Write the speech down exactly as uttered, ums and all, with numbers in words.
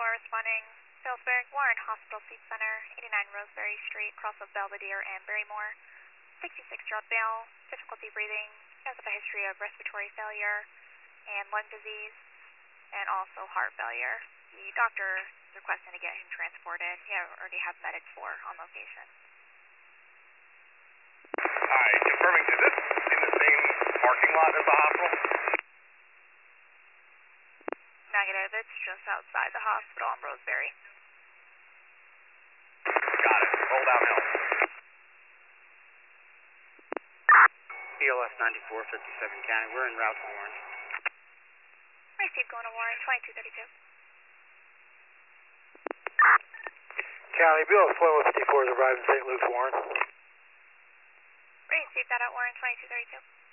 four responding. Phillipsburg, Warren Hospital Sleep Center, eighty-nine Roseberry Street, cross of Belvedere and Barrymore. sixty-six year old male, difficulty breathing, has a history of respiratory failure and lung disease, and also heart failure. The doctor is requesting to get him transported. He already has medics for on location. Alright, confirming, is this in the same parking lot as the hospital? Negative, it's just outside the hospital on Roseberry. Got it. Roll downhill. P L S ninety-four fifty-seven County, we're en route to Warren. Receive going to Warren, twenty-two thirty-two. County, B L S twenty-one fifty-four has arrived in Saint Luke's, Warren. Receive that at Warren, twenty-two thirty-two.